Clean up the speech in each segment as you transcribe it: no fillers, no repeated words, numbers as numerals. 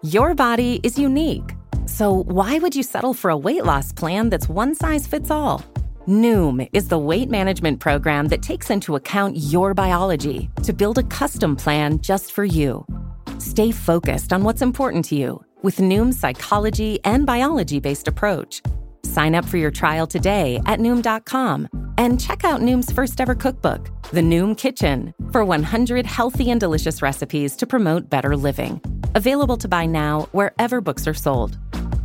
Your body is unique. So why would you settle for a weight loss plan that's one size fits all? Noom is the weight management program that takes into account your biology to build a custom plan just for you. Stay focused on what's important to you with Noom's psychology and biology-based approach. Sign up for your trial today at Noom.com and check out Noom's first ever cookbook, The Noom Kitchen, for 100 healthy and delicious recipes to promote better living. Available to buy now wherever books are sold.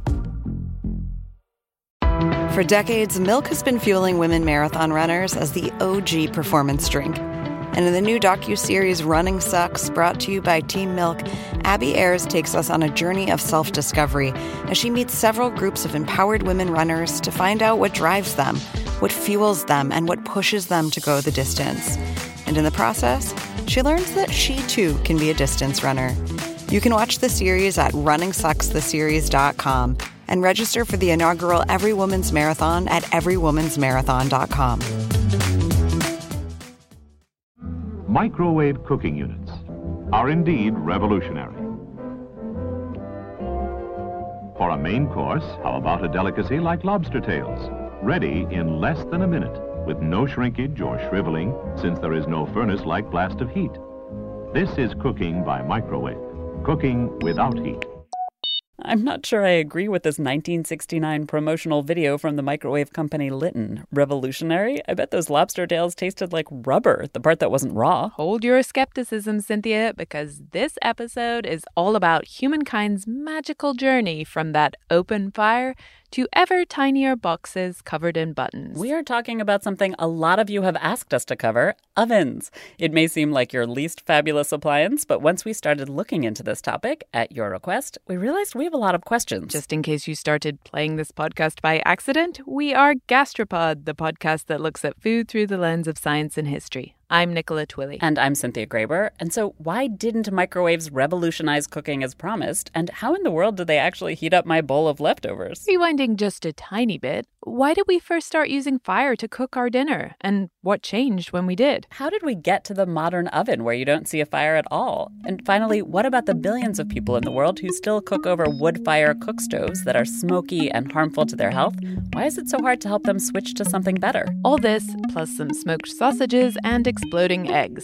For decades, milk has been fueling women marathon runners as the OG performance drink. And in the new docuseries Running Sucks, brought to you by Team Milk, Abby Ayers takes us on a journey of self-discovery as she meets several groups of empowered women runners to find out what drives them, what fuels them, and what pushes them to go the distance. And in the process, she learns that she too can be a distance runner. You can watch the series at runningsuckstheseries.com and register for the inaugural Every Woman's Marathon at everywomansmarathon.com. Microwave cooking units are indeed revolutionary. For a main course, how about a delicacy like lobster tails? Ready in less than a minute, with no shrinkage or shriveling, since there is no furnace-like blast of heat. This is cooking by microwave, cooking without heat. I'm not sure I agree with this 1969 promotional video from the microwave company Litton. Revolutionary? I bet those lobster tails tasted like rubber, the part that wasn't raw. Hold your skepticism, Cynthia, because this episode is all about humankind's magical journey from that open fire to ever tinier boxes covered in buttons. We are talking about something a lot of you have asked us to cover, ovens. It may seem like your least fabulous appliance, but once we started looking into this topic, at your request, we realized we have a lot of questions. Just in case you started playing this podcast by accident, we are Gastropod, the podcast that looks at food through the lens of science and history. I'm Nicola Twilley. And I'm Cynthia Graber. And so why didn't microwaves revolutionize cooking as promised? And how in the world did they actually heat up my bowl of leftovers? Rewinding just a tiny bit, why did we first start using fire to cook our dinner? And what changed when we did? How did we get to the modern oven where you don't see a fire at all? And finally, what about the billions of people in the world who still cook over wood-fire cook stoves that are smoky and harmful to their health? Why is it so hard to help them switch to something better? All this, plus some smoked sausages and exploding eggs.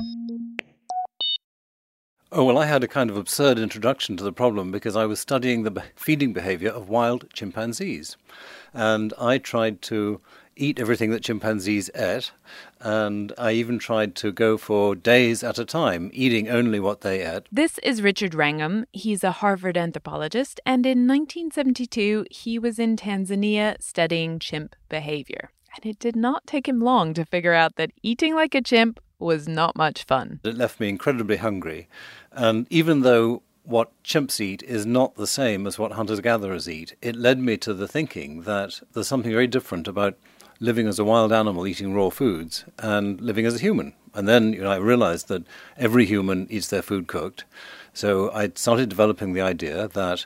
Oh, well, I had a kind of absurd introduction to the problem because I was studying the feeding behavior of wild chimpanzees. And I tried to eat everything that chimpanzees ate, and I even tried to go for days at a time, eating only what they ate. This is Richard Wrangham. He's a Harvard anthropologist, and in 1972, he was in Tanzania studying chimp behavior. And it did not take him long to figure out that eating like a chimp was not much fun. It left me incredibly hungry, and even though what chimps eat is not the same as what hunters-gatherers eat, it led me to the thinking that there's something very different about living as a wild animal eating raw foods and living as a human. And then I realized that every human eats their food cooked. So I started developing the idea that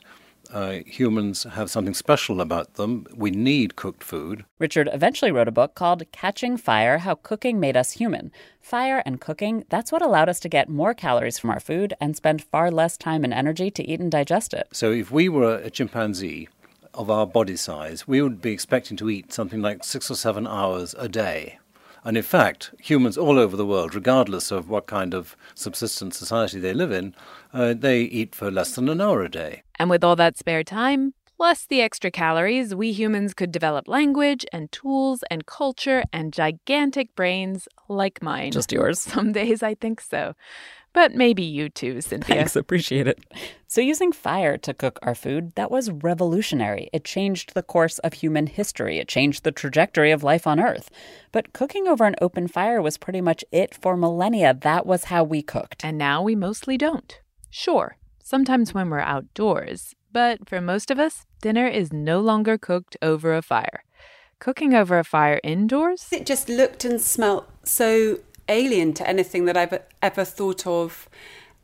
humans have something special about them. We need cooked food. Richard eventually wrote a book called Catching Fire, How Cooking Made Us Human. Fire and cooking, that's what allowed us to get more calories from our food and spend far less time and energy to eat and digest it. So if we were a chimpanzee of our body size, we would be expecting to eat something like 6 or 7 hours a day. And in fact, humans all over the world, regardless of what kind of subsistence society they live in, they eat for less than an hour a day. And with all that spare time, plus the extra calories, we humans could develop language and tools and culture and gigantic brains like mine. Just yours? Some days I think so. But maybe you too, Cynthia. Thanks, appreciate it. So using fire to cook our food, that was revolutionary. It changed the course of human history. It changed the trajectory of life on Earth. But cooking over an open fire was pretty much it for millennia. That was how we cooked. And now we mostly don't. Sure, sometimes when we're outdoors. But for most of us, dinner is no longer cooked over a fire. Cooking over a fire indoors? It just looked and smelt so alien to anything that I've ever thought of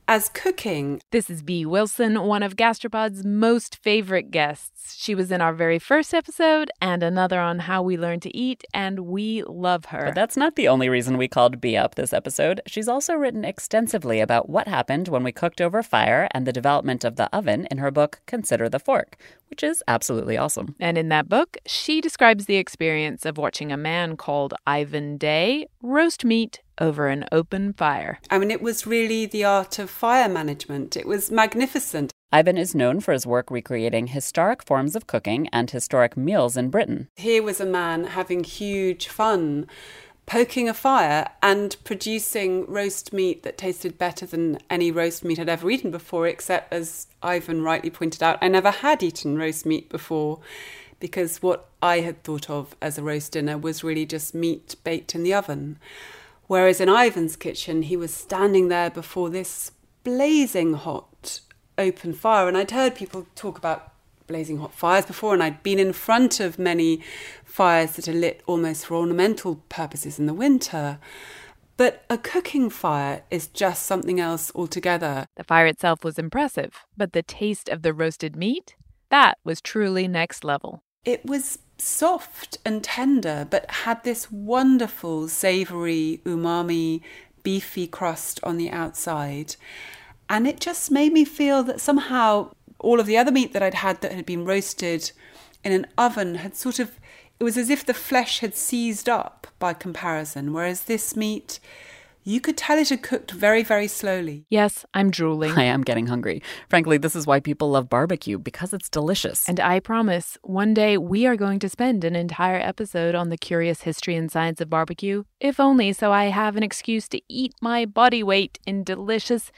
as cooking. This is Bea Wilson, one of Gastropod's most favorite guests. She was in our very first episode and another on how we learn to eat, and we love her. But that's not the only reason we called Bea up this episode. She's also written extensively about what happened when we cooked over fire and the development of the oven in her book, Consider the Fork, which is absolutely awesome. And in that book, she describes the experience of watching a man called Ivan Day roast meat over an open fire. I mean, it was really the art of fire management. It was magnificent. Ivan is known for his work recreating historic forms of cooking and historic meals in Britain. Here was a man having huge fun, poking a fire and producing roast meat that tasted better than any roast meat I'd ever eaten before, except, as Ivan rightly pointed out, I never had eaten roast meat before, because what I had thought of as a roast dinner was really just meat baked in the oven. Whereas in Ivan's kitchen, he was standing there before this blazing hot open fire. And I'd heard people talk about blazing hot fires before, and I'd been in front of many fires that are lit almost for ornamental purposes in the winter. But a cooking fire is just something else altogether. The fire itself was impressive, but the taste of the roasted meat, that was truly next level. It was soft and tender, but had this wonderful, savoury, umami, beefy crust on the outside. And it just made me feel that somehow all of the other meat that I'd had that had been roasted in an oven had it was as if the flesh had seized up by comparison, whereas this meat, you could tell it had cooked very, very slowly. Yes, I'm drooling. I am getting hungry. Frankly, this is why people love barbecue, because it's delicious. And I promise, one day we are going to spend an entire episode on the curious history and science of barbecue, if only so I have an excuse to eat my body weight in delicious,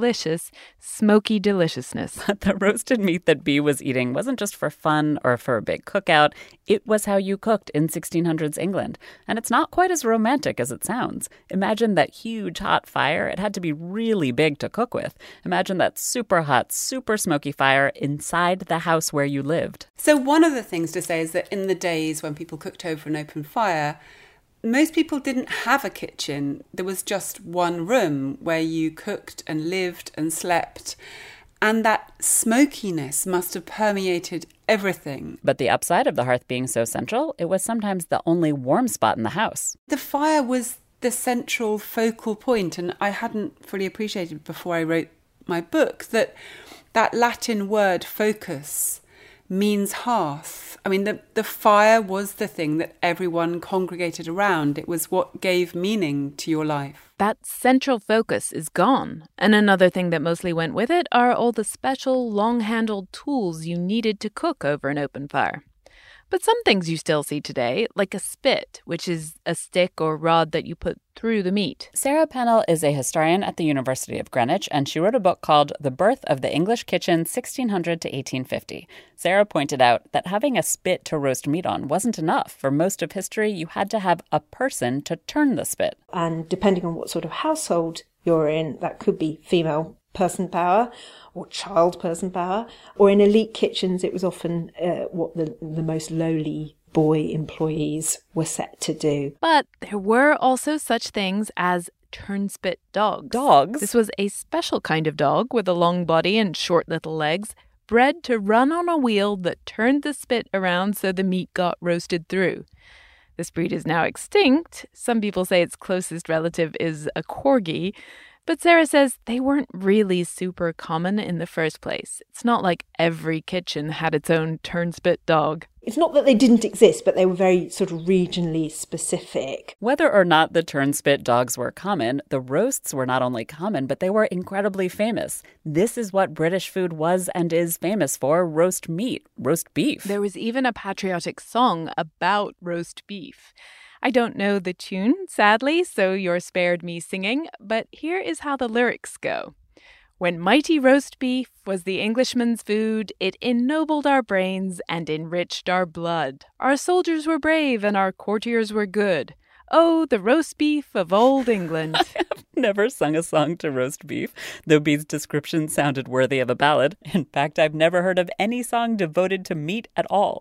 smoky deliciousness. But the roasted meat that Bea was eating wasn't just for fun or for a big cookout. It was how you cooked in 1600s England. And it's not quite as romantic as it sounds. Imagine that huge hot fire. It had to be really big to cook with. Imagine that super hot, super smoky fire inside the house where you lived. So one of the things to say is that in the days when people cooked over an open fire, most people didn't have a kitchen. There was just one room where you cooked and lived and slept. And that smokiness must have permeated everything. But the upside of the hearth being so central, it was sometimes the only warm spot in the house. The fire was the central focal point, and I hadn't fully appreciated before I wrote my book that Latin word focus means hearth. I mean, the fire was the thing that everyone congregated around. It was what gave meaning to your life. That central focus is gone. And another thing that mostly went with it are all the special long-handled tools you needed to cook over an open fire. But some things you still see today, like a spit, which is a stick or rod that you put through the meat. Sarah Pennell is a historian at the University of Greenwich, and she wrote a book called The Birth of the English Kitchen, 1600 to 1850. Sarah pointed out that having a spit to roast meat on wasn't enough. For most of history, you had to have a person to turn the spit. And depending on what sort of household you're in, that could be female person power or child person power, or in elite kitchens it was often what the most lowly boy employees were set to do. But there were also such things as turnspit dogs. Dogs? This was a special kind of dog with a long body and short little legs, bred to run on a wheel that turned the spit around so the meat got roasted through. This breed is now extinct. Some people say its closest relative is a corgi. But Sarah says they weren't really super common in the first place. It's not like every kitchen had its own turnspit dog. It's not that they didn't exist, but they were very sort of regionally specific. Whether or not the turnspit dogs were common, the roasts were not only common, but they were incredibly famous. This is what British food was and is famous for: roast meat, roast beef. There was even a patriotic song about roast beef. I don't know the tune, sadly, so you're spared me singing, but here is how the lyrics go. When mighty roast beef was the Englishman's food, it ennobled our brains and enriched our blood. Our soldiers were brave and our courtiers were good. Oh, the roast beef of old England. I've never sung a song to roast beef, though Bea's description sounded worthy of a ballad. In fact, I've never heard of any song devoted to meat at all.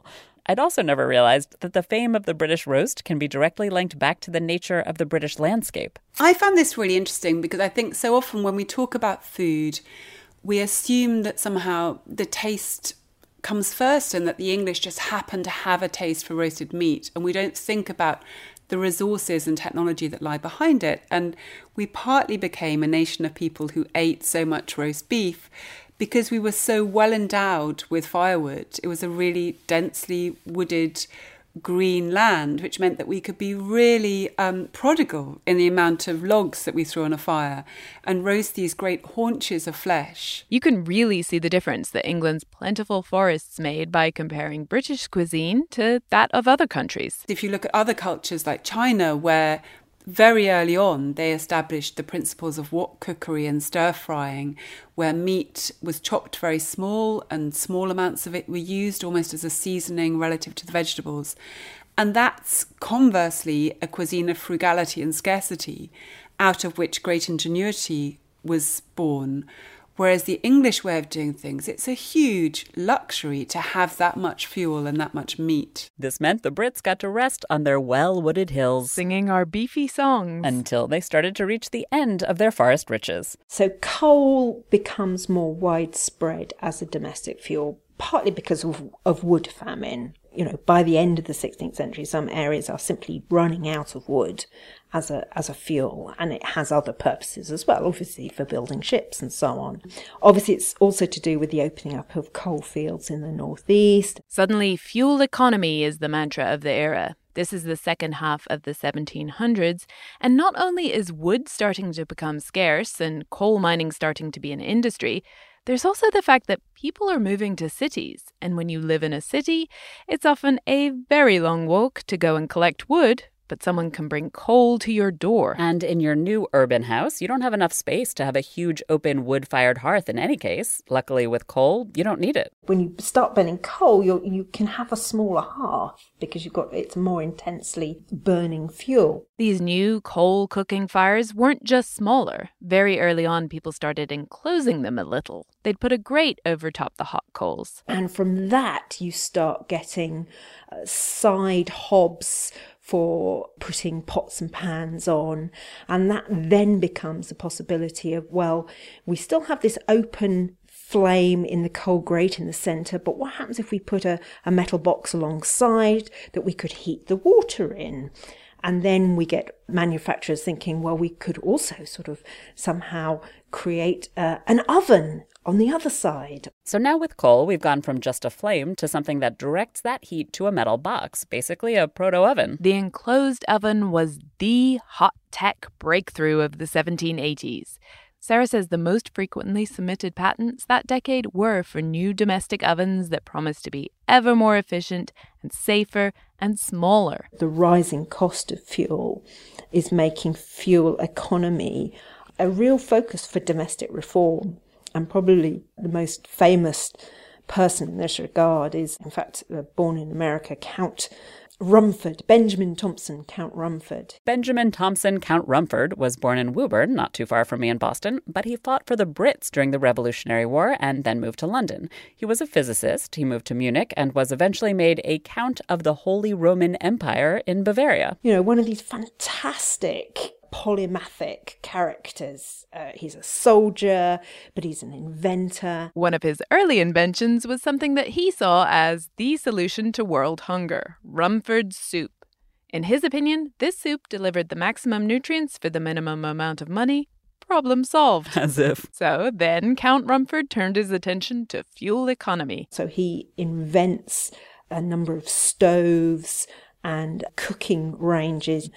I'd also never realized that the fame of the British roast can be directly linked back to the nature of the British landscape. I found this really interesting because I think so often when we talk about food, we assume that somehow the taste comes first and that the English just happen to have a taste for roasted meat, and we don't think about the resources and technology that lie behind it. And we partly became a nation of people who ate so much roast beef because we were so well endowed with firewood. It was a really densely wooded green land, which meant that we could be really prodigal in the amount of logs that we threw on a fire and roast these great haunches of flesh. You can really see the difference that England's plentiful forests made by comparing British cuisine to that of other countries. If you look at other cultures like China, where very early on they established the principles of wok cookery and stir frying, where meat was chopped very small and small amounts of it were used almost as a seasoning relative to the vegetables. And that's conversely a cuisine of frugality and scarcity, out of which great ingenuity was born. Whereas the English way of doing things, it's a huge luxury to have that much fuel and that much meat. This meant the Brits got to rest on their well-wooded hills, singing our beefy songs, until they started to reach the end of their forest riches. So coal becomes more widespread as a domestic fuel, partly because of wood famine. You know, by the end of the 16th century, some areas are simply running out of wood as a fuel, and it has other purposes as well, obviously for building ships and so on. Obviously, it's also to do with the opening up of coal fields in the northeast. Suddenly, fuel economy is the mantra of the era. This is the second half of the 1700s, and not only is wood starting to become scarce and coal mining starting to be an industry, there's also the fact that people are moving to cities, and when you live in a city, it's often a very long walk to go and collect wood, but someone can bring coal to your door. And in your new urban house, you don't have enough space to have a huge open wood-fired hearth in any case. Luckily, with coal, you don't need it. When you start burning coal, you can have a smaller hearth because it's more intensely burning fuel. These new coal cooking fires weren't just smaller. Very early on, people started enclosing them a little. They'd put a grate over top the hot coals. And from that, you start getting side hobs for putting pots and pans on. And that then becomes the possibility of, well, we still have this open flame in the coal grate in the centre, but what happens if we put a metal box alongside that we could heat the water in? And then we get manufacturers thinking, well, we could also sort of somehow create an oven on the other side. So now with coal, we've gone from just a flame to something that directs that heat to a metal box, basically a proto-oven. The enclosed oven was the hot tech breakthrough of the 1780s. Sarah says the most frequently submitted patents that decade were for new domestic ovens that promised to be ever more efficient and safer and smaller. The rising cost of fuel is making fuel economy a real focus for domestic reform. And probably the most famous person in this regard is, in fact, born in America, Count Rumford, Benjamin Thompson, Count Rumford. Benjamin Thompson, Count Rumford, was born in Woburn, not too far from me in Boston, but he fought for the Brits during the Revolutionary War and then moved to London. He was a physicist, he moved to Munich, and was eventually made a Count of the Holy Roman Empire in Bavaria. You know, one of these fantastic polymathic characters. He's a soldier, but he's an inventor. One of his early inventions was something that he saw as the solution to world hunger, Rumford soup. In his opinion, this soup delivered the maximum nutrients for the minimum amount of money. Problem solved. As if. So then Count Rumford turned his attention to fuel economy. So he invents a number of stoves and cooking ranges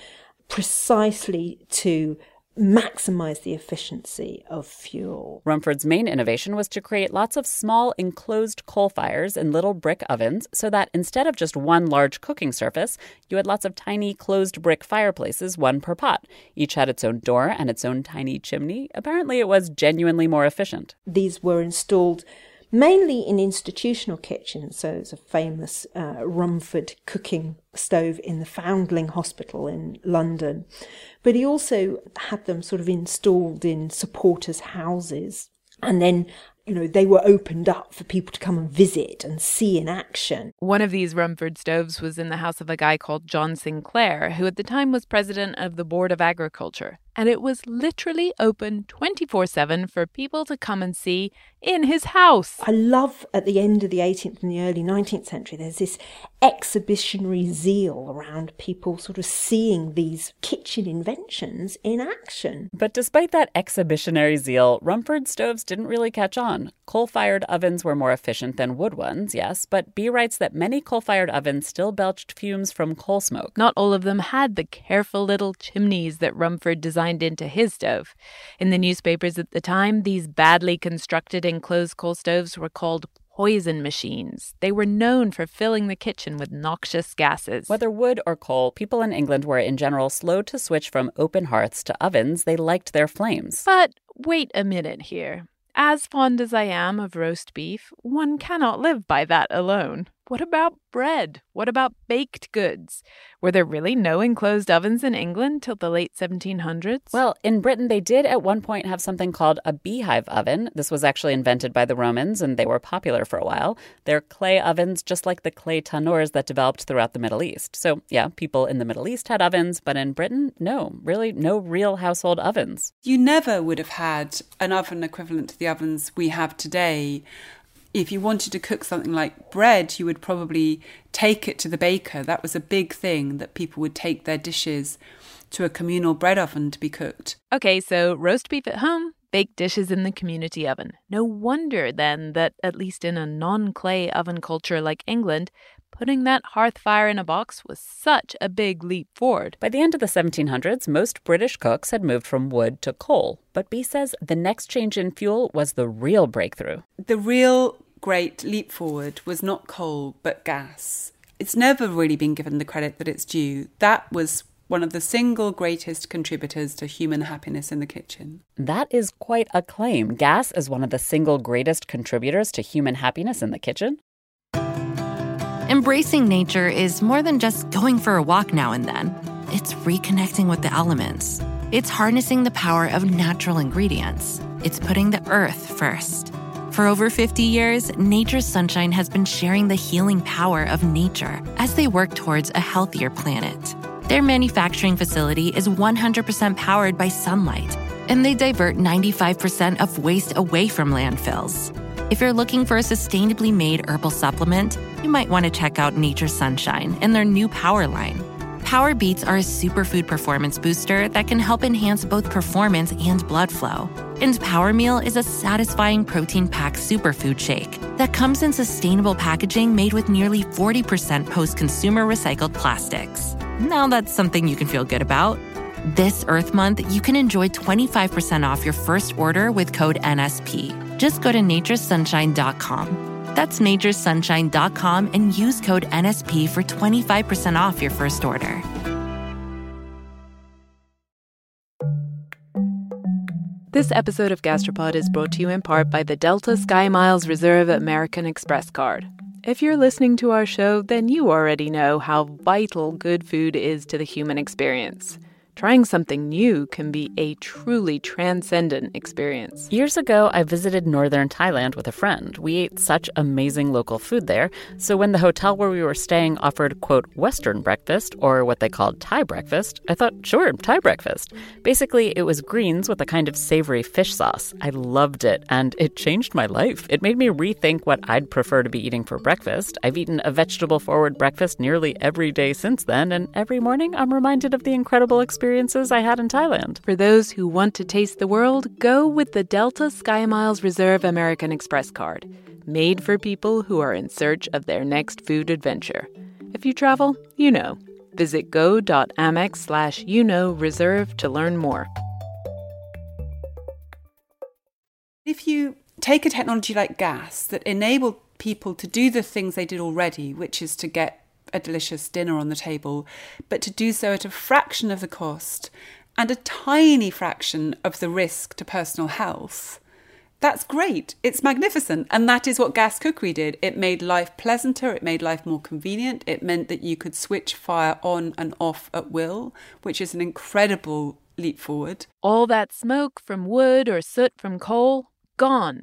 precisely to maximize the efficiency of fuel. Rumford's main innovation was to create lots of small enclosed coal fires in little brick ovens so that instead of just one large cooking surface, you had lots of tiny closed brick fireplaces, one per pot. Each had its own door and its own tiny chimney. Apparently it was genuinely more efficient. These were installed mainly in institutional kitchens. So there's a famous Rumford cooking stove in the Foundling Hospital in London. But he also had them sort of installed in supporters' houses. And then they were opened up for people to come and visit and see in action. One of these Rumford stoves was in the house of a guy called John Sinclair, who at the time was president of the Board of Agriculture. And it was literally open 24/7 for people to come and see in his house. I love at the end of the 18th and the early 19th century, there's this exhibitionary zeal around people sort of seeing these kitchen inventions in action. But despite that exhibitionary zeal, Rumford stoves didn't really catch on. Coal-fired ovens were more efficient than wood ones, yes, but Bee writes that many coal-fired ovens still belched fumes from coal smoke. Not all of them had the careful little chimneys that Rumford designed into his stove. In the newspapers at the time, these badly constructed enclosed coal stoves were called poison machines. They were known for filling the kitchen with noxious gases. Whether wood or coal, people in England were in general slow to switch from open hearths to ovens. They liked their flames. But wait a minute here. As fond as I am of roast beef, one cannot live by that alone. What about bread? What about baked goods? Were there really no enclosed ovens in England till the late 1700s? Well, in Britain, they did at one point have something called a beehive oven. This was actually invented by the Romans, and they were popular for a while. They're clay ovens, just like the clay tannours that developed throughout the Middle East. So, yeah, people in the Middle East had ovens, but in Britain, no real household ovens. You never would have had an oven equivalent to the ovens we have today. If you wanted to cook something like bread, you would probably take it to the baker. That was a big thing, that people would take their dishes to a communal bread oven to be cooked. Okay, so roast beef at home, baked dishes in the community oven. No wonder, then, that at least in a non-clay oven culture like England, putting that hearth fire in a box was such a big leap forward. By the end of the 1700s, most British cooks had moved from wood to coal. But Bee says the next change in fuel was the real breakthrough. The real great leap forward was not coal, but gas. It's never really been given the credit that it's due. That was one of the single greatest contributors to human happiness in the kitchen. That is quite a claim. Gas is one of the single greatest contributors to human happiness in the kitchen. Embracing nature is more than just going for a walk now and then. It's reconnecting with the elements. It's harnessing the power of natural ingredients. It's putting the earth first. For over 50 years, Nature's Sunshine has been sharing the healing power of nature as they work towards a healthier planet. Their manufacturing facility is 100% powered by sunlight, and they divert 95% of waste away from landfills. If you're looking for a sustainably made herbal supplement, you might want to check out Nature's Sunshine and their new Power line. Power Beats are a superfood performance booster that can help enhance both performance and blood flow. And Power Meal is a satisfying protein-packed superfood shake that comes in sustainable packaging made with nearly 40% post-consumer recycled plastics. Now that's something you can feel good about. This Earth Month, you can enjoy 25% off your first order with code NSP. Just go to naturesunshine.com. That's naturesunshine.com and use code NSP for 25% off your first order. This episode of Gastropod is brought to you in part by the Delta SkyMiles Reserve American Express card. If you're listening to our show, then you already know how vital good food is to the human experience. Trying something new can be a truly transcendent experience. Years ago, I visited northern Thailand with a friend. We ate such amazing local food there. So when the hotel where we were staying offered, quote, Western breakfast, or what they called Thai breakfast, I thought, sure, Thai breakfast. Basically, it was greens with a kind of savory fish sauce. I loved it, and it changed my life. It made me rethink what I'd prefer to be eating for breakfast. I've eaten a vegetable-forward breakfast nearly every day since then, and every morning I'm reminded of the incredible experiences I had in Thailand. For those who want to taste the world, go with the Delta SkyMiles Reserve American Express card, made for people who are in search of their next food adventure. If you travel, you know. Visit go.amex/reserve to learn more. If you take a technology like gas that enabled people to do the things they did already, which is to get a delicious dinner on the table, but to do so at a fraction of the cost and a tiny fraction of the risk to personal health, that's great. It's magnificent. And that is what gas cookery did. It made life pleasanter. It made life more convenient. It meant that you could switch fire on and off at will, which is an incredible leap forward. All that smoke from wood or soot from coal, gone.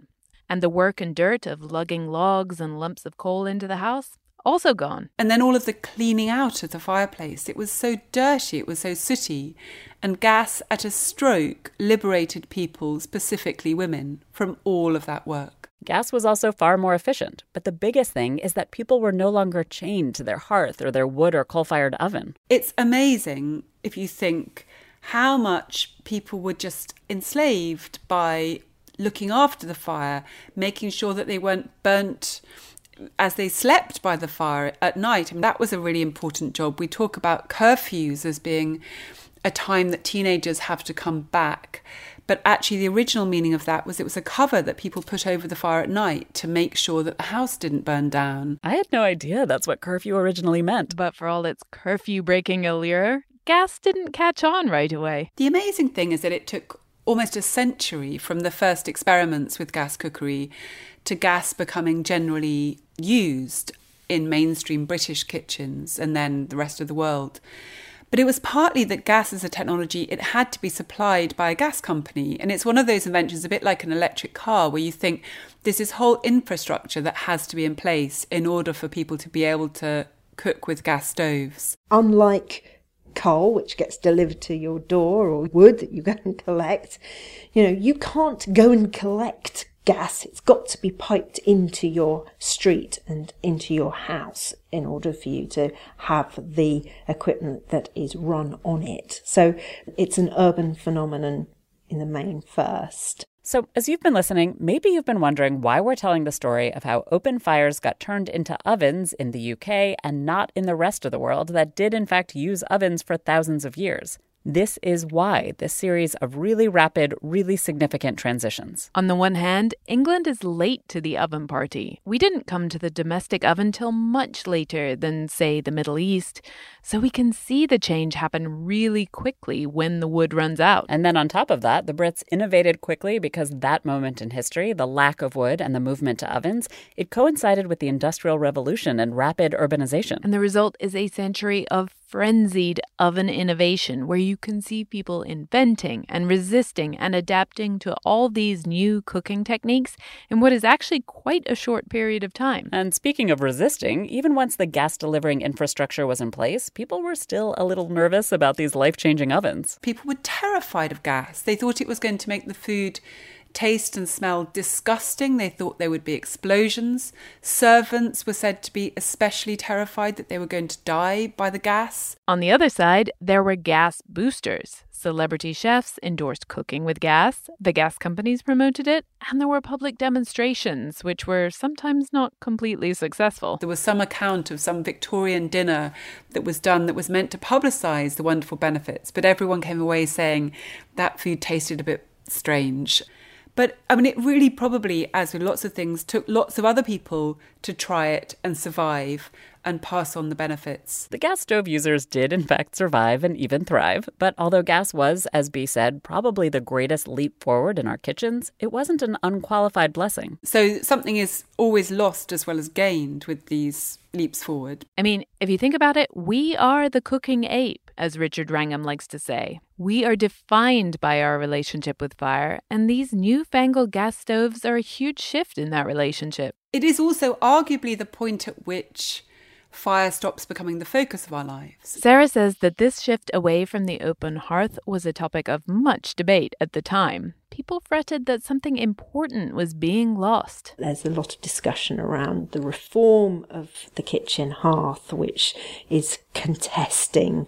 And the work and dirt of lugging logs and lumps of coal into the house, also gone. And then all of the cleaning out of the fireplace. It was so dirty, it was so sooty. And gas, at a stroke, liberated people, specifically women, from all of that work. Gas was also far more efficient, but the biggest thing is that people were no longer chained to their hearth or their wood or coal-fired oven. It's amazing if you think how much people were just enslaved by looking after the fire, making sure that they weren't burnt as they slept by the fire at night. And that was a really important job. We talk about curfews as being a time that teenagers have to come back. But actually the original meaning of that was it was a cover that people put over the fire at night to make sure that the house didn't burn down. I had no idea that's what curfew originally meant. But for all its curfew-breaking allure, gas didn't catch on right away. The amazing thing is that it took almost a century from the first experiments with gas cookery to gas becoming generally used in mainstream British kitchens and then the rest of the world. But it was partly that gas as a technology, it had to be supplied by a gas company. And it's one of those inventions, a bit like an electric car, where you think there's this whole infrastructure that has to be in place in order for people to be able to cook with gas stoves. Unlike coal, which gets delivered to your door, or wood that you go and collect, you can't go and collect gas. It's got to be piped into your street and into your house in order for you to have the equipment that is run on it. So it's an urban phenomenon in the main first. So as you've been listening, maybe you've been wondering why we're telling the story of how open fires got turned into ovens in the UK and not in the rest of the world that did in fact use ovens for thousands of years. This is why this series of really rapid, really significant transitions. On the one hand, England is late to the oven party. We didn't come to the domestic oven till much later than, say, the Middle East. So we can see the change happen really quickly when the wood runs out. And then on top of that, the Brits innovated quickly because that moment in history, the lack of wood and the movement to ovens, it coincided with the Industrial Revolution and rapid urbanization. And the result is a century of frenzied oven innovation where you can see people inventing and resisting and adapting to all these new cooking techniques in what is actually quite a short period of time. And speaking of resisting, even once the gas delivering infrastructure was in place, people were still a little nervous about these life-changing ovens. People were terrified of gas. They thought it was going to make the food taste and smell disgusting. They thought there would be explosions. Servants were said to be especially terrified that they were going to die by the gas. On the other side, there were gas boosters. Celebrity chefs endorsed cooking with gas, the gas companies promoted it, and there were public demonstrations, which were sometimes not completely successful. There was some account of some Victorian dinner that was done that was meant to publicise the wonderful benefits, but everyone came away saying that food tasted a bit strange. But, it really probably, as with lots of things, took lots of other people to try it and survive and pass on the benefits. The gas stove users did, in fact, survive and even thrive. But although gas was, as Bea said, probably the greatest leap forward in our kitchens, it wasn't an unqualified blessing. So something is always lost as well as gained with these leaps forward. If you think about it, we are the cooking ape, as Richard Wrangham likes to say. We are defined by our relationship with fire, and these newfangled gas stoves are a huge shift in that relationship. It is also arguably the point at which fire stops becoming the focus of our lives. Sarah says that this shift away from the open hearth was a topic of much debate at the time. People fretted that something important was being lost. There's a lot of discussion around the reform of the kitchen hearth, which is contesting,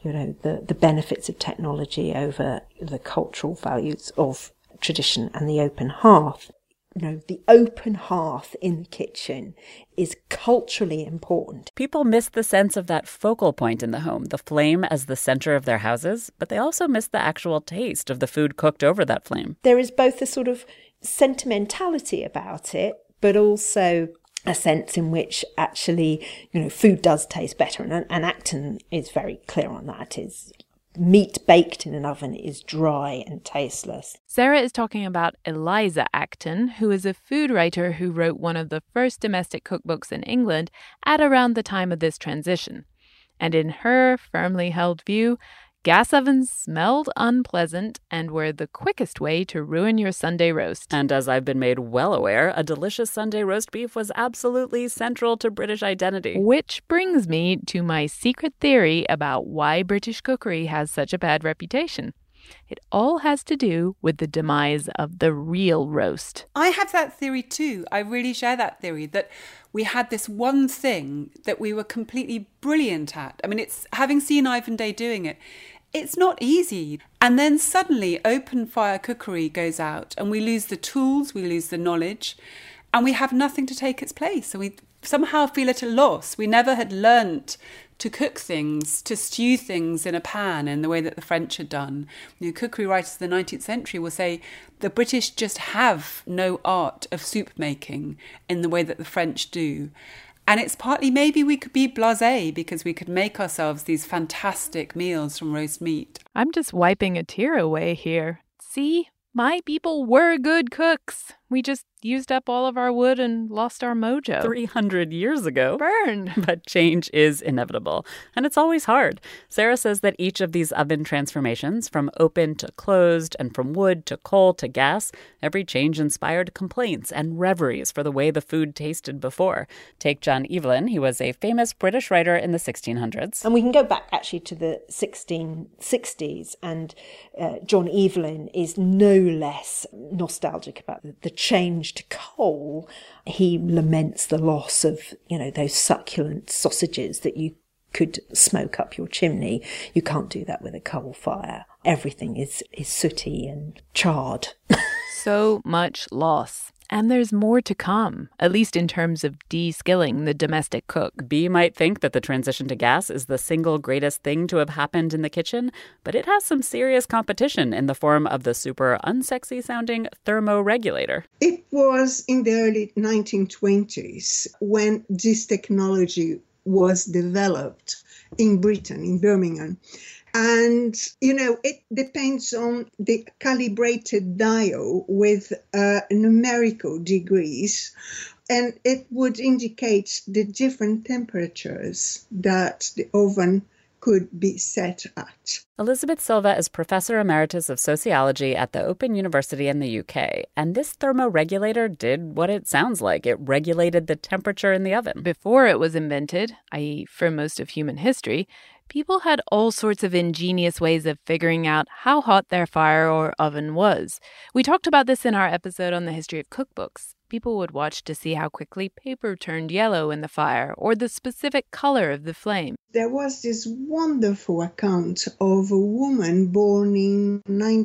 the benefits of technology over the cultural values of tradition and the open hearth. The open hearth in the kitchen is culturally important. People miss the sense of that focal point in the home, the flame as the center of their houses, but they also miss the actual taste of the food cooked over that flame. There is both a sort of sentimentality about it, but also a sense in which actually, food does taste better. And Acton is very clear on that. Meat baked in an oven is dry and tasteless. Sarah is talking about Eliza Acton, who is a food writer who wrote one of the first domestic cookbooks in England at around the time of this transition. And in her firmly held view, Gas ovens smelled unpleasant and were the quickest way to ruin your Sunday roast. And as I've been made well aware, a delicious Sunday roast beef was absolutely central to British identity. Which brings me to my secret theory about why British cookery has such a bad reputation. It all has to do with the demise of the real roast. I have that theory too. I really share that theory that we had this one thing that we were completely brilliant at. I mean, it's having seen Ivan Day doing it, it's not easy. And then suddenly open fire cookery goes out and we lose the tools, we lose the knowledge, and we have nothing to take its place. So we somehow feel at a loss. We never had learnt to cook things, to stew things in a pan in the way that the French had done. Cookery writers of the 19th century will say the British just have no art of soup making in the way that the French do. And it's partly maybe we could be blasé because we could make ourselves these fantastic meals from roast meat. I'm just wiping a tear away here. See? My people were good cooks. We just used up all of our wood and lost our mojo. 300 years ago. Burn. But change is inevitable, and it's always hard. Sarah says that each of these oven transformations, from open to closed and from wood to coal to gas, every change inspired complaints and reveries for the way the food tasted before. Take John Evelyn. He was a famous British writer in the 1600s. And we can go back actually to the 1660s, and John Evelyn is no less nostalgic about the change to coal. He laments the loss of, those succulent sausages that you could smoke up your chimney. You can't do that with a coal fire. Everything is sooty and charred. So much loss. And there's more to come, at least in terms of de-skilling the domestic cook. B might think that the transition to gas is the single greatest thing to have happened in the kitchen, but it has some serious competition in the form of the super unsexy-sounding thermoregulator. It was in the early 1920s when this technology was developed in Britain, in Birmingham. And, it depends on the calibrated dial with numerical degrees, and it would indicate the different temperatures that the oven could be set at. Elizabeth Silva is Professor Emeritus of Sociology at the Open University in the UK, and this thermoregulator did what it sounds like. It regulated the temperature in the oven. Before it was invented, i.e. for most of human history, people had all sorts of ingenious ways of figuring out how hot their fire or oven was. We talked about this in our episode on the history of cookbooks. People would watch to see how quickly paper turned yellow in the fire or the specific color of the flame. There was this wonderful account of a woman born in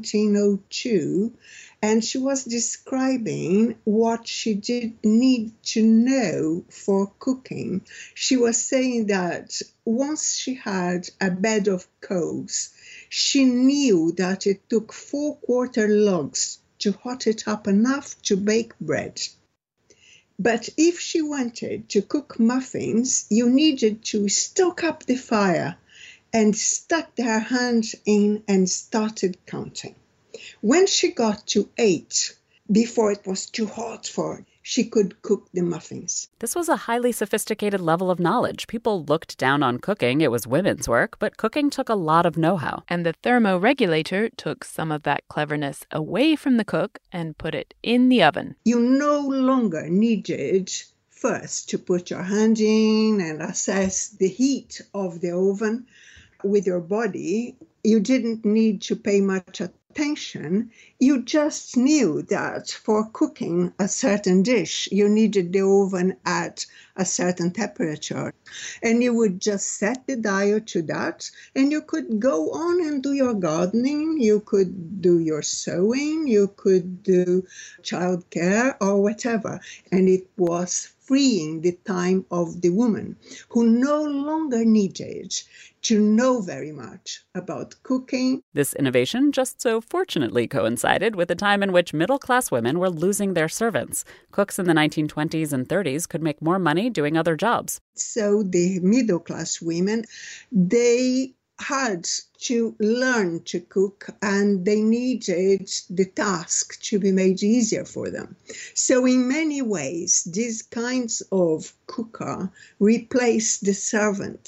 1902, and she was describing what she did need to know for cooking. She was saying that once she had a bed of coals, she knew that it took 4 quarter logs to hot it up enough to bake bread. But if she wanted to cook muffins, you needed to stoke up the fire, and stuck her hand in and started counting. When she got to 8, before it was too hot for her, she could cook the muffins. This was a highly sophisticated level of knowledge. People looked down on cooking. It was women's work, but cooking took a lot of know-how. And the thermoregulator took some of that cleverness away from the cook and put it in the oven. You no longer needed first to put your hand in and assess the heat of the oven with your body. You didn't need to pay much attention. You just knew that for cooking a certain dish, you needed the oven at a certain temperature. And you would just set the dial to that, and you could go on and do your gardening, you could do your sewing, you could do childcare or whatever. And it was freeing the time of the woman, who no longer needed to know very much about cooking. This innovation just so fortunately coincided with a time in which middle-class women were losing their servants. Cooks in the 1920s and 30s could make more money doing other jobs. So the middle-class women, they had to learn to cook, and they needed the task to be made easier for them. So in many ways, these kinds of cooker replaced the servants.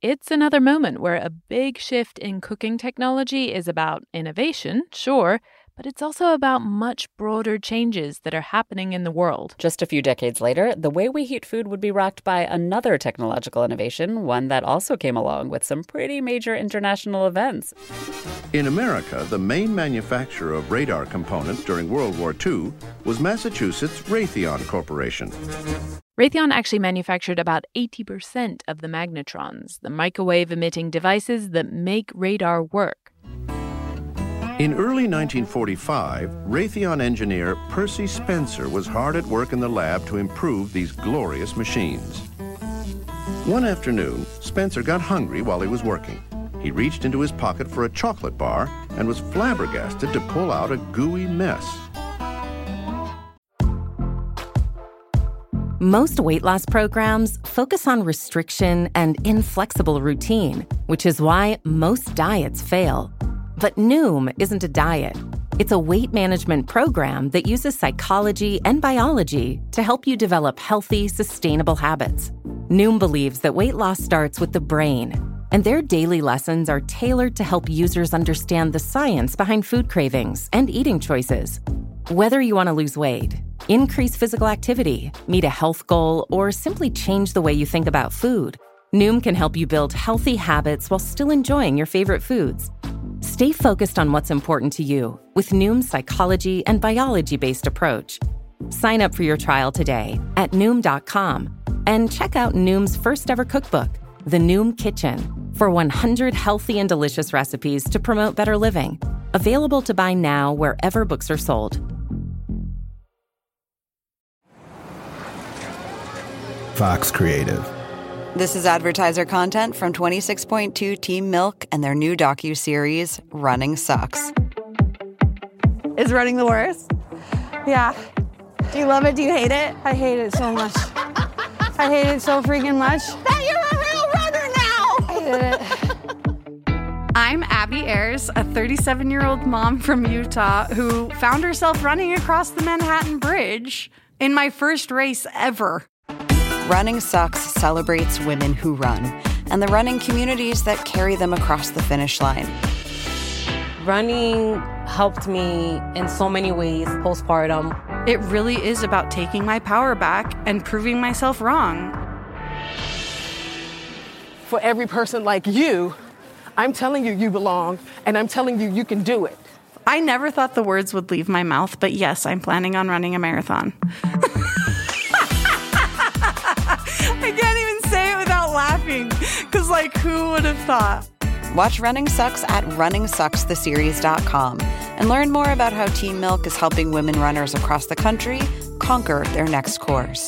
it's another moment where a big shift in cooking technology is about innovation, sure, but it's also about much broader changes that are happening in the world. Just a few decades later, the way we heat food would be rocked by another technological innovation, one that also came along with some pretty major international events. In America, the main manufacturer of radar components during World War II was Massachusetts Raytheon Corporation. Raytheon actually manufactured about 80% of the magnetrons, the microwave-emitting devices that make radar work. In early 1945, Raytheon engineer Percy Spencer was hard at work in the lab to improve these glorious machines. One afternoon, Spencer got hungry while he was working. He reached into his pocket for a chocolate bar and was flabbergasted to pull out a gooey mess. Most weight loss programs focus on restriction and inflexible routine, which is why most diets fail. But Noom isn't a diet. It's a weight management program that uses psychology and biology to help you develop healthy, sustainable habits. Noom believes that weight loss starts with the brain, and their daily lessons are tailored to help users understand the science behind food cravings and eating choices. Whether you want to lose weight, increase physical activity, meet a health goal, or simply change the way you think about food, Noom can help you build healthy habits while still enjoying your favorite foods. Stay focused on what's important to you with Noom's psychology and biology-based approach. Sign up for your trial today at Noom.com and check out Noom's first ever cookbook, The Noom Kitchen, for 100 healthy and delicious recipes to promote better living. Available to buy now wherever books are sold. Fox Creative. This is advertiser content from 26.2 Team Milk and their new docuseries, Running Sucks. Is running the worst? Yeah. Do you love it? Do you hate it? I hate it so much. I hate it so freaking much. That you're a real runner now! I hate it. I'm Abby Ayers, a 37-year-old mom from Utah who found herself running across the Manhattan Bridge in my first race ever. Running Sucks celebrates women who run and the running communities that carry them across the finish line. Running helped me in so many ways postpartum. It really is about taking my power back and proving myself wrong. For every person like you, I'm telling you you belong, and I'm telling you you can do it. I never thought the words would leave my mouth, but yes, I'm planning on running a marathon. I can't even say it without laughing, because, who would have thought? Watch Running Sucks at runningsuckstheseries.com and learn more about how Team Milk is helping women runners across the country conquer their next course.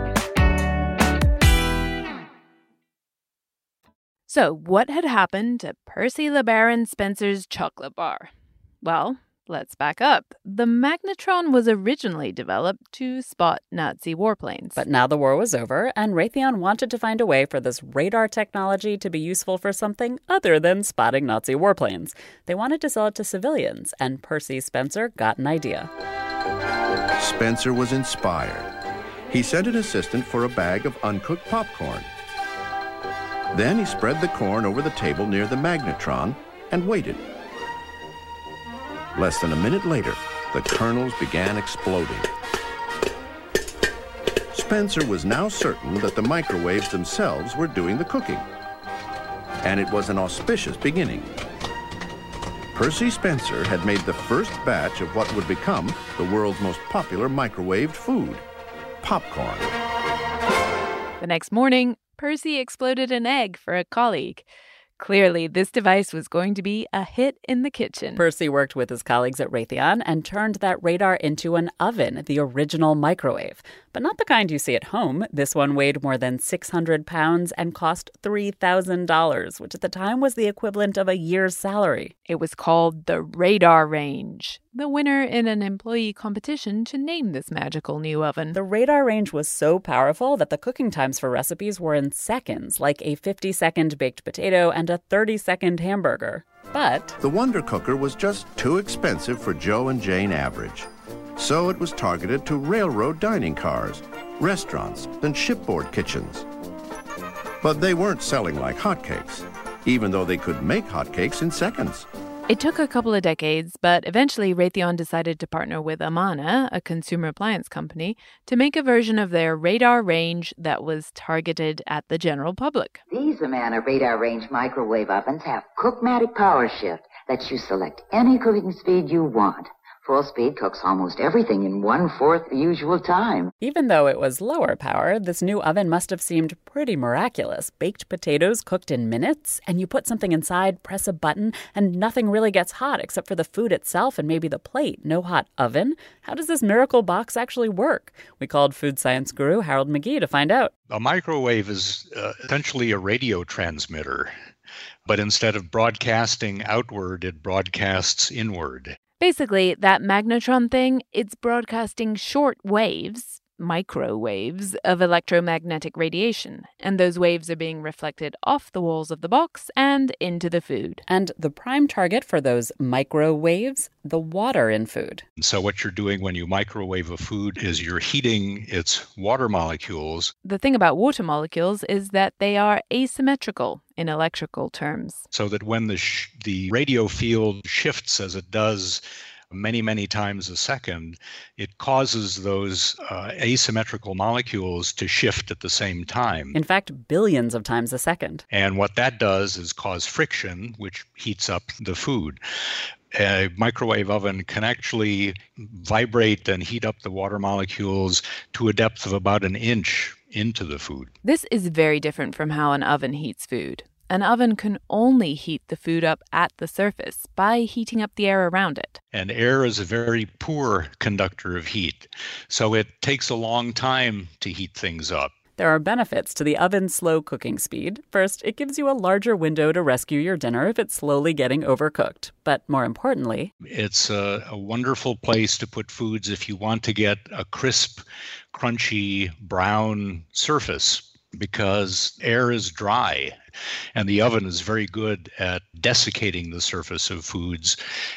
So, what had happened to Percy LeBaron Spencer's chocolate bar? Well, let's back up. The magnetron was originally developed to spot Nazi warplanes. But now the war was over, and Raytheon wanted to find a way for this radar technology to be useful for something other than spotting Nazi warplanes. They wanted to sell it to civilians, and Percy Spencer got an idea. Spencer was inspired. He sent an assistant for a bag of uncooked popcorn. Then he spread the corn over the table near the magnetron and waited. Less than a minute later, the kernels began exploding. Spencer was now certain that the microwaves themselves were doing the cooking. And it was an auspicious beginning. Percy Spencer had made the first batch of what would become the world's most popular microwaved food, popcorn. The next morning, Percy exploded an egg for a colleague. Clearly, this device was going to be a hit in the kitchen. Percy worked with his colleagues at Raytheon and turned that radar into an oven, the original microwave. But not the kind you see at home. This one weighed more than 600 pounds and cost $3,000, which at the time was the equivalent of a year's salary. It was called the Radar Range, the winner in an employee competition to name this magical new oven. The Radar Range was so powerful that the cooking times for recipes were in seconds, like a 50-second baked potato and a 30-second hamburger. But the Wonder Cooker was just too expensive for Joe and Jane Average. So it was targeted to railroad dining cars, restaurants, and shipboard kitchens. But they weren't selling like hotcakes, even though they could make hotcakes in seconds. It took a couple of decades, but eventually Raytheon decided to partner with Amana, a consumer appliance company, to make a version of their Radar range that was targeted at the general public. These Amana Radar range microwave ovens have Cookmatic power shift lets you select any cooking speed you want. Full speed cooks almost everything in 1/4 the usual time. Even though it was lower power, this new oven must have seemed pretty miraculous. Baked potatoes cooked in minutes, and you put something inside, press a button, and nothing really gets hot except for the food itself and maybe the plate. No hot oven? How does this miracle box actually work? We called food science guru Harold McGee to find out. A microwave is essentially a radio transmitter, but instead of broadcasting outward, it broadcasts inward. Basically, that magnetron thing, it's broadcasting short waves, microwaves, of electromagnetic radiation. And those waves are being reflected off the walls of the box and into the food. And the prime target for those microwaves, the water in food. So what you're doing when you microwave a food is you're heating its water molecules. The thing about water molecules is that they are asymmetrical in electrical terms. So that when the radio field shifts as it does many, many times a second, it causes those asymmetrical molecules to shift at the same time. In fact, billions of times a second. And what that does is cause friction, which heats up the food. A microwave oven can actually vibrate and heat up the water molecules to a depth of about 1 inch into the food. This is very different from how an oven heats food. An oven can only heat the food up at the surface by heating up the air around it. And air is a very poor conductor of heat, so it takes a long time to heat things up. There are benefits to the oven's slow cooking speed. First, it gives you a larger window to rescue your dinner if it's slowly getting overcooked. But more importantly, it's a wonderful place to put foods if you want to get a crisp, crunchy, brown surface, because air is dry and the oven is very good at desiccating the surface of foods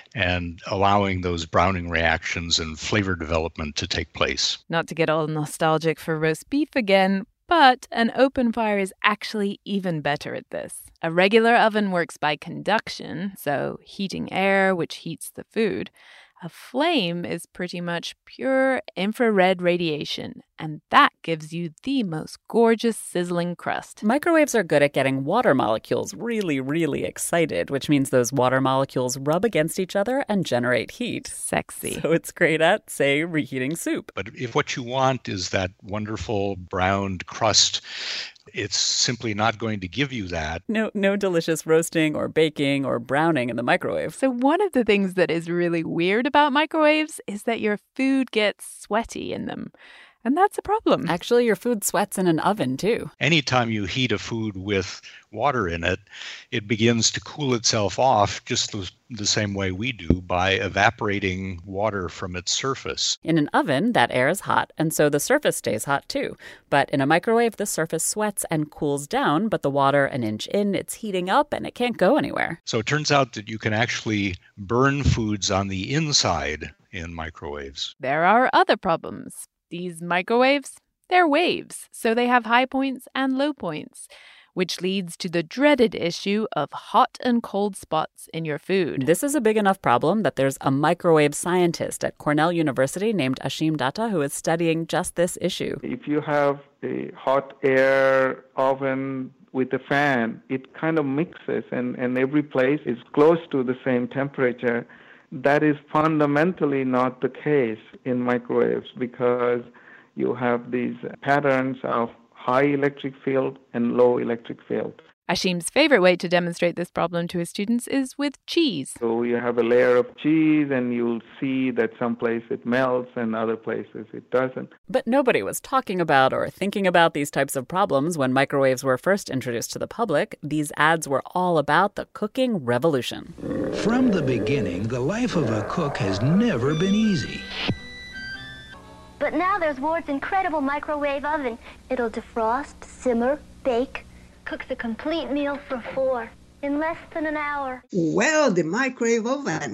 and allowing those browning reactions and flavor development to take place. Not to get all nostalgic for roast beef again, but an open fire is actually even better at this. A regular oven works by conduction, so heating air, which heats the food. A flame is pretty much pure infrared radiation, and that gives you the most gorgeous sizzling crust. Microwaves are good at getting water molecules really, really excited, which means those water molecules rub against each other and generate heat. Sexy. So it's great at, say, reheating soup. But if what you want is that wonderful browned crust, it's simply not going to give you that. No delicious roasting or baking or browning in the microwave. So one of the things that is really weird about microwaves is that your food gets sweaty in them. And that's a problem. Actually, your food sweats in an oven, too. Anytime you heat a food with water in it, it begins to cool itself off just the same way we do by evaporating water from its surface. In an oven, that air is hot, and so the surface stays hot, too. But in a microwave, the surface sweats and cools down, but the water 1 inch in, it's heating up, and it can't go anywhere. So it turns out that you can actually burn foods on the inside in microwaves. There are other problems. These microwaves, they're waves, so they have high points and low points, which leads to the dreaded issue of hot and cold spots in your food. This is a big enough problem that there's a microwave scientist at Cornell University named Ashim Datta who is studying just this issue. If you have a hot air oven with a fan, it kind of mixes and every place is close to the same temperature. That is fundamentally not the case in microwaves because you have these patterns of high electric field and low electric field. Ashim's favorite way to demonstrate this problem to his students is with cheese. So you have a layer of cheese and you'll see that some places it melts and other places it doesn't. But nobody was talking about or thinking about these types of problems when microwaves were first introduced to the public. These ads were all about the cooking revolution. From the beginning, the life of a cook has never been easy. But now there's Ward's incredible microwave oven. It'll defrost, simmer, bake, cook the complete meal for 4 in less than an hour. Well, the microwave oven.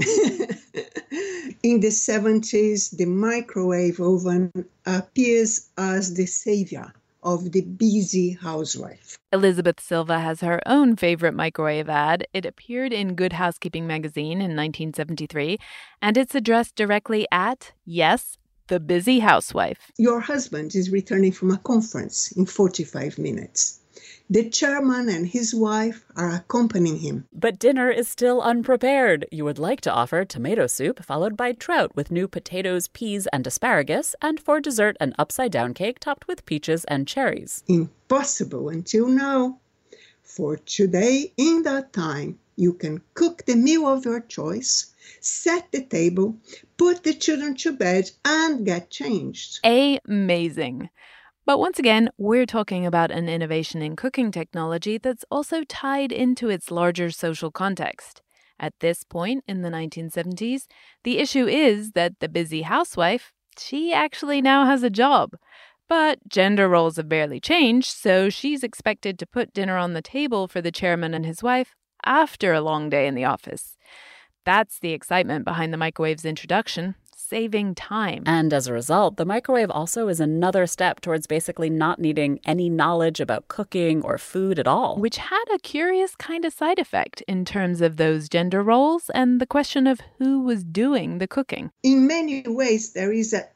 In the 70s, the microwave oven appears as the savior of the busy housewife. Elizabeth Silva has her own favorite microwave ad. It appeared in Good Housekeeping magazine in 1973, and it's addressed directly at, yes, the busy housewife. Your husband is returning from a conference in 45 minutes. The chairman and his wife are accompanying him. But dinner is still unprepared. You would like to offer tomato soup followed by trout with new potatoes, peas, and asparagus, and for dessert an upside-down cake topped with peaches and cherries. Impossible until now. For today, in that time, you can cook the meal of your choice, set the table, put the children to bed, and get changed. Amazing. But once again, we're talking about an innovation in cooking technology that's also tied into its larger social context. At this point in the 1970s, the issue is that the busy housewife, she actually now has a job. But gender roles have barely changed, so she's expected to put dinner on the table for the chairman and his wife after a long day in the office. That's the excitement behind the microwave's introduction. Saving time. And as a result, the microwave also is another step towards basically not needing any knowledge about cooking or food at all. Which had a curious kind of side effect in terms of those gender roles and the question of who was doing the cooking. In many ways, there is a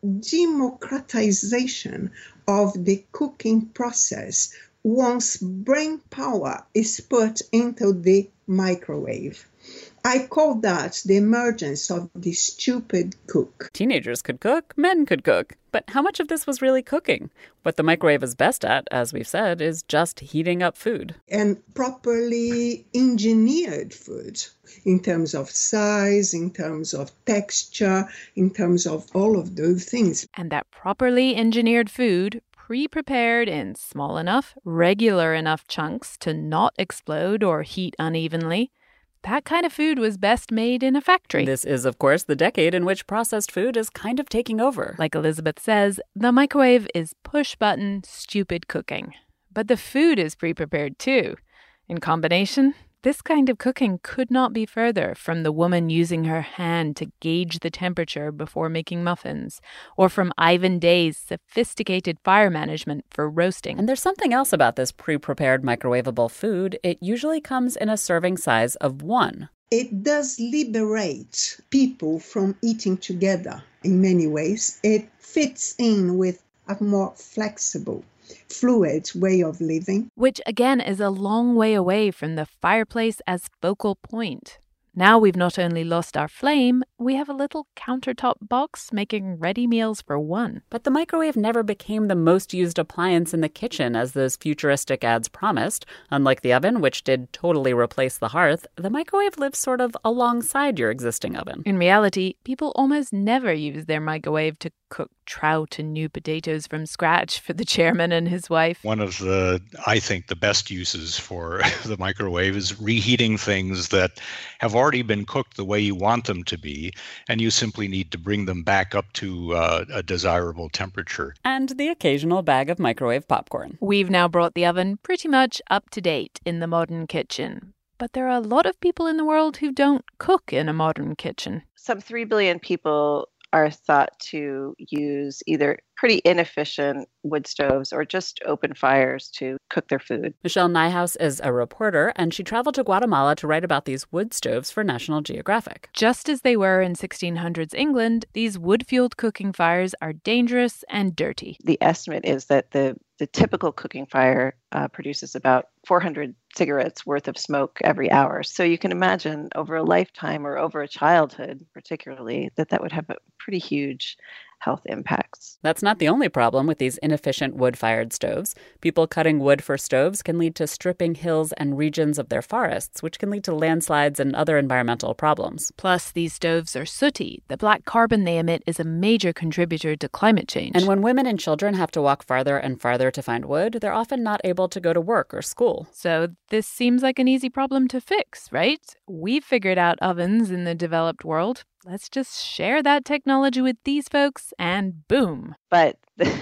democratization of the cooking process once brain power is put into the microwave. I call that the emergence of the stupid cook. Teenagers could cook, men could cook. But how much of this was really cooking? What the microwave is best at, as we've said, is just heating up food. And properly engineered food in terms of size, in terms of texture, in terms of all of those things. And that properly engineered food, pre-prepared in small enough, regular enough chunks to not explode or heat unevenly, that kind of food was best made in a factory. This is, of course, the decade in which processed food is kind of taking over. Like Elizabeth says, the microwave is push-button, stupid cooking. But the food is pre-prepared too. In combination, this kind of cooking could not be further from the woman using her hand to gauge the temperature before making muffins, or from Ivan Day's sophisticated fire management for roasting. And there's something else about this pre-prepared microwavable food. It usually comes in a serving size of 1. It does liberate people from eating together in many ways. It fits in with a more flexible, fluid way of living. Which, again, is a long way away from the fireplace as focal point. Now we've not only lost our flame, we have a little countertop box making ready meals for one. But the microwave never became the most used appliance in the kitchen as those futuristic ads promised. Unlike the oven, which did totally replace the hearth, the microwave lives sort of alongside your existing oven. In reality, people almost never use their microwave to cook trout and new potatoes from scratch for the chairman and his wife. One of I think, the best uses for the microwave is reheating things that have already been cooked the way you want them to be, and you simply need to bring them back up to a desirable temperature. And the occasional bag of microwave popcorn. We've now brought the oven pretty much up to date in the modern kitchen. But there are a lot of people in the world who don't cook in a modern kitchen. Some 3 billion people are thought to use either pretty inefficient wood stoves or just open fires to cook their food. Michelle Nijhuis is a reporter, and she traveled to Guatemala to write about these wood stoves for National Geographic. Just as they were in 1600s England, these wood-fueled cooking fires are dangerous and dirty. The estimate is that the typical cooking fire produces about 400 cigarettes worth of smoke every hour. So you can imagine over a lifetime or over a childhood particularly that would have a pretty huge health impacts. That's not the only problem with these inefficient wood-fired stoves. People cutting wood for stoves can lead to stripping hills and regions of their forests, which can lead to landslides and other environmental problems. Plus, these stoves are sooty. The black carbon they emit is a major contributor to climate change. And when women and children have to walk farther and farther to find wood, they're often not able to go to work or school. So this seems like an easy problem to fix, right? We've figured out ovens in the developed world. Let's just share that technology with these folks and boom. But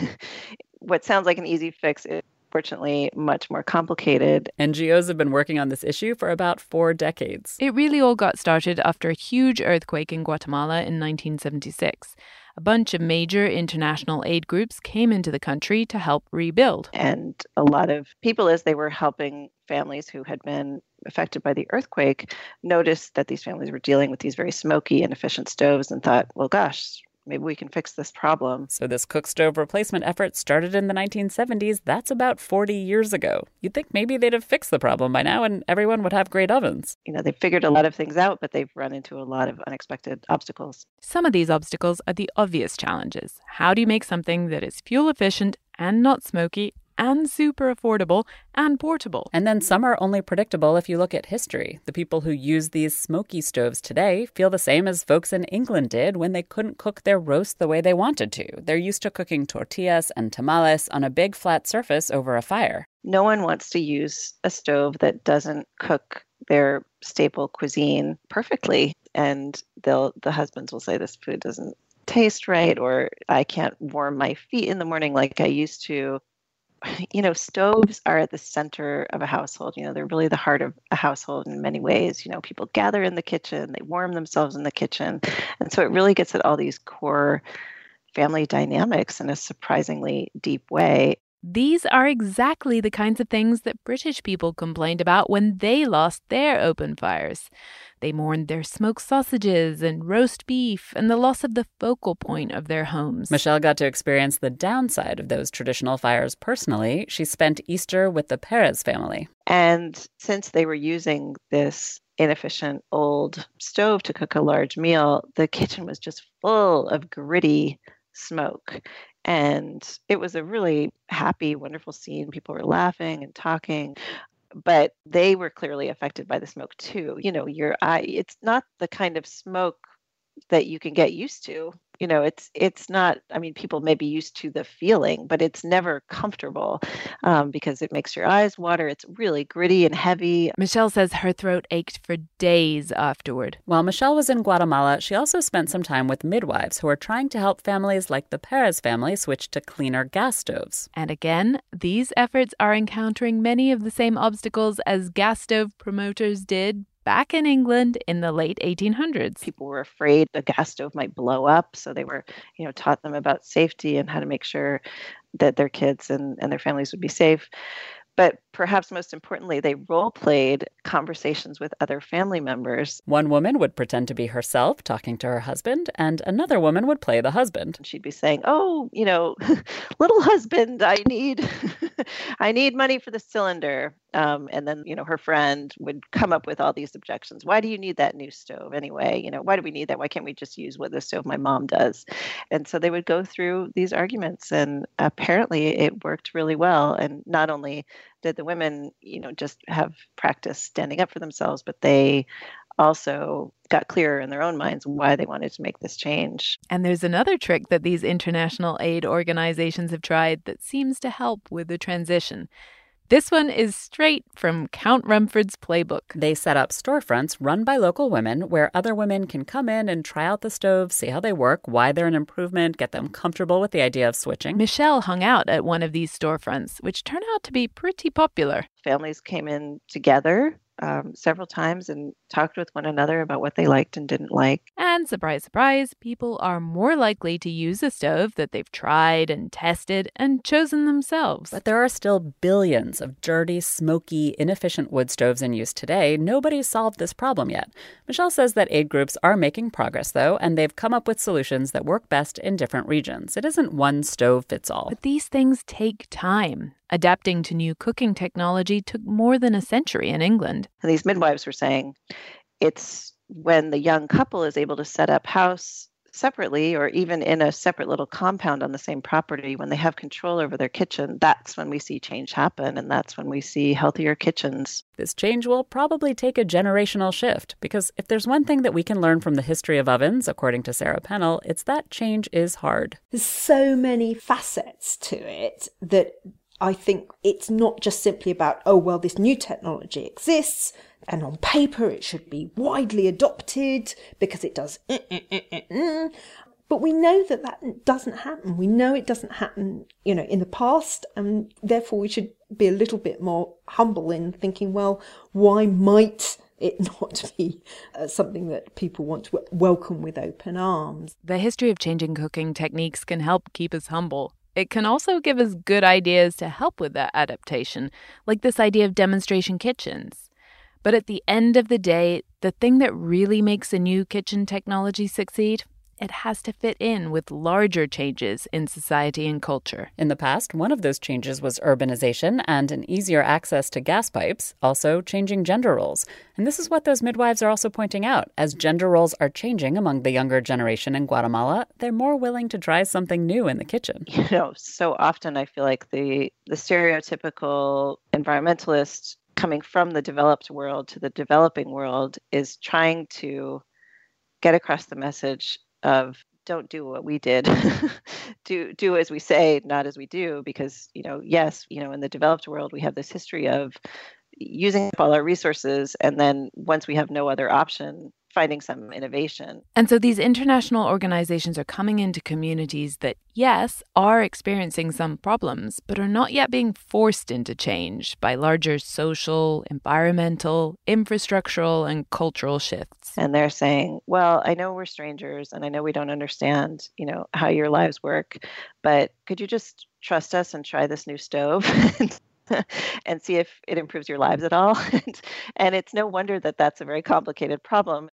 what sounds like an easy fix is fortunately much more complicated. NGOs have been working on this issue for about 4 decades. It really all got started after a huge earthquake in Guatemala in 1976. A bunch of major international aid groups came into the country to help rebuild. And a lot of people, as they were helping families who had been affected by the earthquake, noticed that these families were dealing with these very smoky, inefficient stoves and thought, well, gosh, maybe we can fix this problem. So this cook stove replacement effort started in the 1970s. That's about 40 years ago. You'd think maybe they'd have fixed the problem by now and everyone would have great ovens. They've figured a lot of things out, but they've run into a lot of unexpected obstacles. Some of these obstacles are the obvious challenges. How do you make something that is fuel efficient and not smoky and super affordable and portable? And then some are only predictable if you look at history. The people who use these smoky stoves today feel the same as folks in England did when they couldn't cook their roast the way they wanted to. They're used to cooking tortillas and tamales on a big flat surface over a fire. No one wants to use a stove that doesn't cook their staple cuisine perfectly. And the husbands will say, this food doesn't taste right, or I can't warm my feet in the morning like I used to. Stoves are at the center of a household. They're really the heart of a household in many ways. People gather in the kitchen, they warm themselves in the kitchen. And so it really gets at all these core family dynamics in a surprisingly deep way. These are exactly the kinds of things that British people complained about when they lost their open fires. They mourned their smoked sausages and roast beef and the loss of the focal point of their homes. Michelle got to experience the downside of those traditional fires personally. She spent Easter with the Perez family. And since they were using this inefficient old stove to cook a large meal, the kitchen was just full of gritty smoke. And it was a really happy, wonderful scene. People were laughing and talking. But they were clearly affected by the smoke too. It's not the kind of smoke that you can get used to. It's not, people may be used to the feeling, but it's never comfortable because it makes your eyes water. It's really gritty and heavy. Michelle says her throat ached for days afterward. While Michelle was in Guatemala, she also spent some time with midwives who are trying to help families like the Perez family switch to cleaner gas stoves. And again, these efforts are encountering many of the same obstacles as gas stove promoters did back in England in the late 1800s. People were afraid the gas stove might blow up, so they were, taught them about safety and how to make sure that their kids and their families would be safe. But perhaps most importantly, they role-played conversations with other family members. One woman would pretend to be herself, talking to her husband, and another woman would play the husband. She'd be saying, oh, little husband, I need money for the cylinder. And then, her friend would come up with all these objections. Why do you need that new stove anyway? Why do we need that? Why can't we just use the stove my mom does? And so they would go through these arguments, and apparently it worked really well. And not only did the women, just have practice standing up for themselves, but they also got clearer in their own minds why they wanted to make this change. And there's another trick that these international aid organizations have tried that seems to help with the transition. This one is straight from Count Rumford's playbook. They set up storefronts run by local women where other women can come in and try out the stove, see how they work, why they're an improvement, get them comfortable with the idea of switching. Michelle hung out at one of these storefronts, which turned out to be pretty popular. Families came in together several times and talked with one another about what they liked and didn't like. And surprise, surprise, people are more likely to use a stove that they've tried and tested and chosen themselves. But there are still billions of dirty, smoky, inefficient wood stoves in use today. Nobody's solved this problem yet. Michelle says that aid groups are making progress, though, and they've come up with solutions that work best in different regions. It isn't one stove fits all. But these things take time. Adapting to new cooking technology took more than a century in England. And these midwives were saying it's when the young couple is able to set up house separately or even in a separate little compound on the same property, when they have control over their kitchen, that's when we see change happen, and that's when we see healthier kitchens. This change will probably take a generational shift, because if there's one thing that we can learn from the history of ovens, according to Sarah Pennell, it's that change is hard. There's so many facets to it that I think it's not just simply about, oh, well, this new technology exists and on paper it should be widely adopted because it does. But we know that doesn't happen. We know it doesn't happen, in the past, and therefore we should be a little bit more humble in thinking, well, why might it not be something that people want to welcome with open arms. The history of changing cooking techniques can help keep us humble. It can also give us good ideas to help with that adaptation, like this idea of demonstration kitchens. But at the end of the day, the thing that really makes a new kitchen technology succeed, it has to fit in with larger changes in society and culture. In the past, one of those changes was urbanization and an easier access to gas pipes, also changing gender roles. And this is what those midwives are also pointing out. As gender roles are changing among the younger generation in Guatemala, they're more willing to try something new in the kitchen. So often I feel like the stereotypical environmentalist coming from the developed world to the developing world is trying to get across the message of don't do what we did, do as we say, not as we do, because, yes, in the developed world, we have this history of using up all our resources. And then once we have no other option, finding some innovation. And so these international organizations are coming into communities that, yes, are experiencing some problems, but are not yet being forced into change by larger social, environmental, infrastructural, and cultural shifts. And they're saying, well, I know we're strangers and I know we don't understand, how your lives work, but could you just trust us and try this new stove? And see if it improves your lives at all. And it's no wonder that that's a very complicated problem.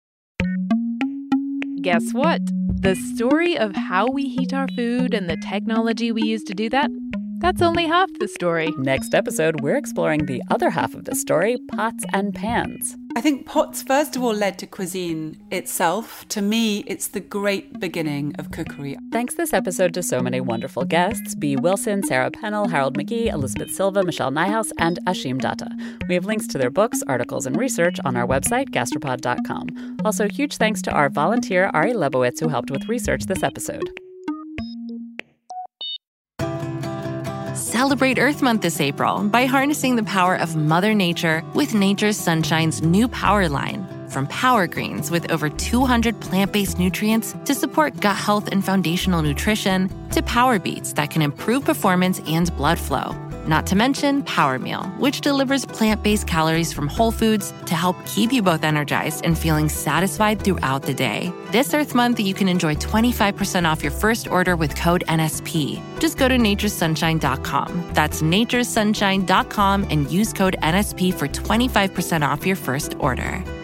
Guess what? The story of how we heat our food and the technology we use to do that, that's only half the story. Next episode, we're exploring the other half of the story, pots and pans. I think pots, first of all, led to cuisine itself. To me, it's the great beginning of cookery. Thanks this episode to so many wonderful guests: Bea Wilson, Sarah Pennell, Harold McGee, Elizabeth Silva, Michelle Nijhuis, and Ashim Datta. We have links to their books, articles, and research on our website, gastropod.com. Also, huge thanks to our volunteer, Ari Lebowitz, who helped with research this episode. Celebrate Earth Month this April by harnessing the power of Mother Nature with Nature's Sunshine's new Power line. From Power Greens with over 200 plant-based nutrients to support gut health and foundational nutrition, to Power Beets that can improve performance and blood flow. Not to mention Power Meal, which delivers plant-based calories from whole foods to help keep you both energized and feeling satisfied throughout the day. This Earth Month, you can enjoy 25% off your first order with code NSP. Just go to naturesunshine.com. That's naturesunshine.com and use code NSP for 25% off your first order.